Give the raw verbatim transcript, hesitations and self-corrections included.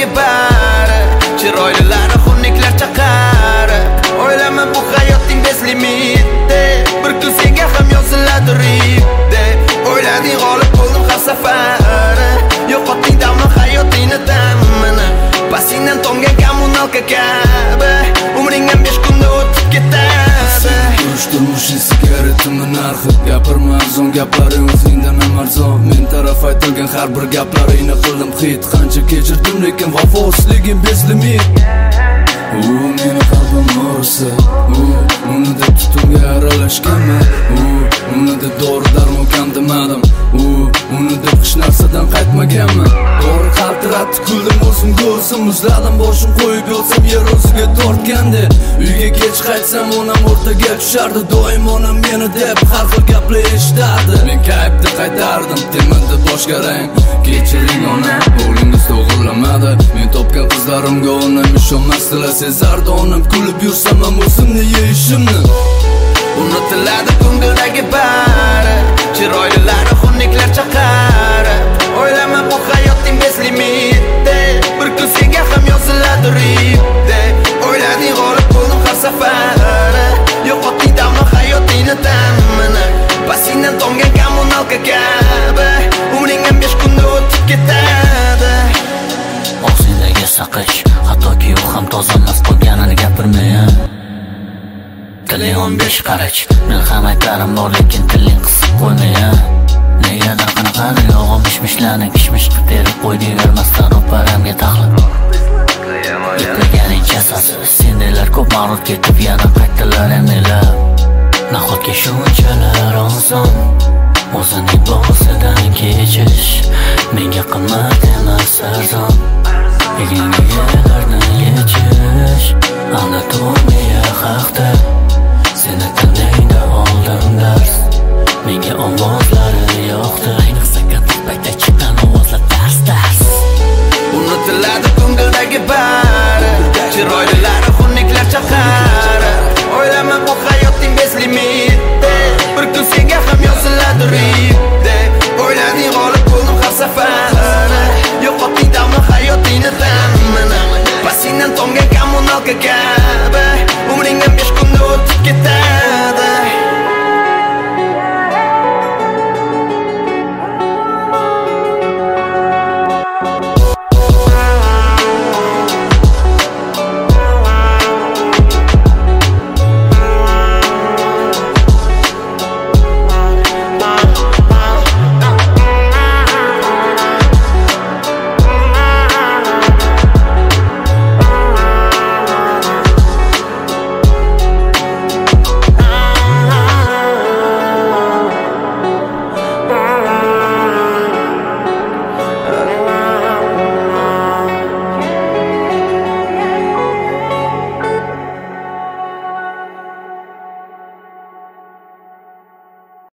ko'ngildagi bari chiroylilari xunniklar chaqari o'ylama bu hayotning bez limiti bir kun senga ham yoziladi ripde o'ylading g'olib bo'ldim har safari yo'qotding damni hayotingni damini pasingdan tomgan kommunalka kabi umring ham besh kunda o'tib ketadi Turmush turmushing sigaretimi narxi gapirma arzon gaplaring o'zingdan ham arzon men taraf aytilgan har bir gaplaringni qildim hit qancha kechirdim lekin vafosizligim bez limit u meni qalbim o'rsa u uni deb tutunga aralashganman u uni deb dori darmon kam demadim u uni deb hech narsadan qaytmaganman to'g'ri qaltiratdi kuldim o'zimga o'zim muzladim boshim qo'yib yotsam yer o'ziga tortgandi uyga kech qaytsam onam o'rtaga tushardi doim onam meni deb har xil gaplar eshitardi men kayfda qaytardim temindi boshga rang kechiring onam o'g'lingiz to'g'irlamadi men topgan qizlarimga onam ishonmasdilar sezardi onam kulib yursam ham o'zimni yeyishimni unutiladi ko'ngildagi bari chiroylilari xunniklar chaqari o'ylama bu hayotning bez limiti bir kun senga ham yoziladi ripde o'ylading g'olib bo'ldim har safari yo'qotding damni hayotingni ta'mini pasingdan tomgan kommunalka kabi umring ham besh kunda o'tib ketadi og'zingdagi saqich hattoki u ham toza emas qolganini gapirmay tiling o'n besh qarach men ham aytarim bor lekin tiling qisib qo'ymay negadir qanaqadir yolg'on mishmishlarni kishmish qilib terib qo'yding bermasdan ro'paramga taxlab eplaganing jasasi sendaylar ko'p mag'rur ketib yana qaytdilar emilab nahotki shunchalar oson o'zining bog'isidan kechish menga qimmat emas arzon eginga yerlarni yechish anatomiya haqda